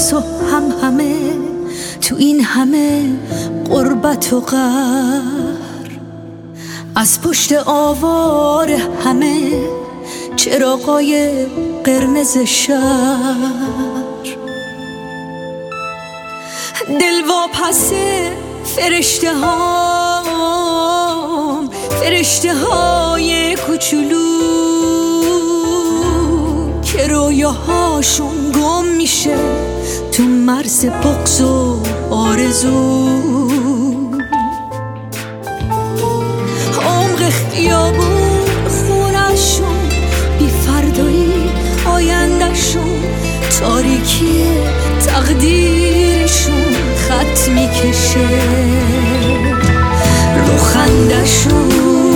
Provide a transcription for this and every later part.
بس و همه تو این همه غربت و قهر، از پشت آوار همه چراغای قرمز شهر، دل واپس فرشته هام، فرشته های کوچولو که رویاهاشون گم میشه تو مرز بغض و آرزو. عمق خیابون خونشون، بی فردایی آیندهشون، تاریکی تقدیرشون خط میکشه رو خندشون.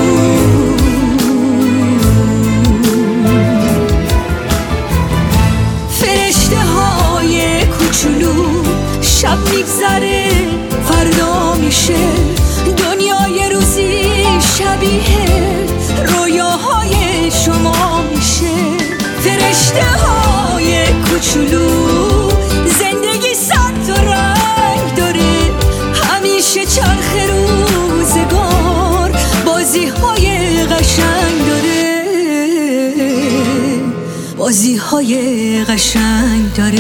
فرشته های کوچولو شب میگذره فردا میشه، دنیای روزی شبیه رویاهای شما میشه. فرشته های کوچولو زندگی صد تا رنگ داره، همیشه چرخ روزگار بازی های قشنگ داره، بازی های قشنگ داره.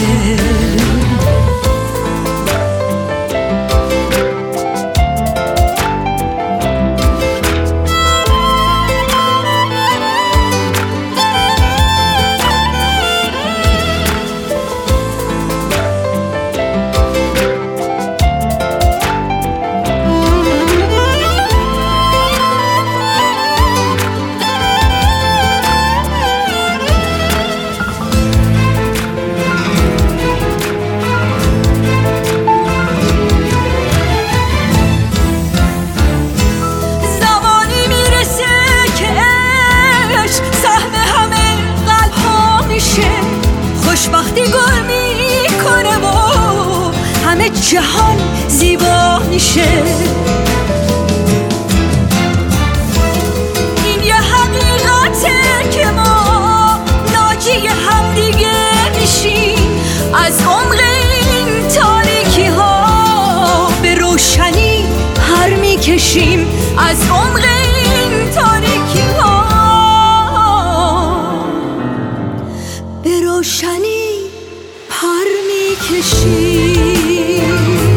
خوشبختی گل میکنه و همه جهان زیبا میشه. این یه حقیقته که ما ناجی همدیگه میشیم، از عمق این تاریکی ها به روشنی پر میکشیم، از عمق این تاریکی ها به روشنی پر میکشی.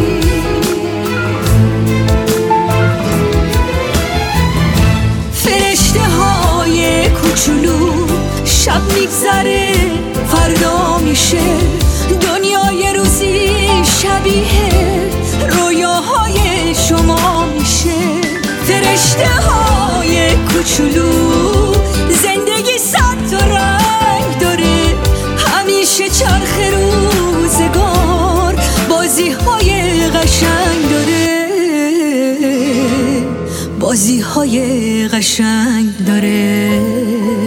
فرشته های کوچولو شب میگذره فردا میشه، دنیای روزی شبیه رویاهای شما میشه. فرشته های کوچولو زندگی صد تا رنگ داره، همیشه چرخ روزگار بازی های قشنگ داره، بازی های قشنگ داره.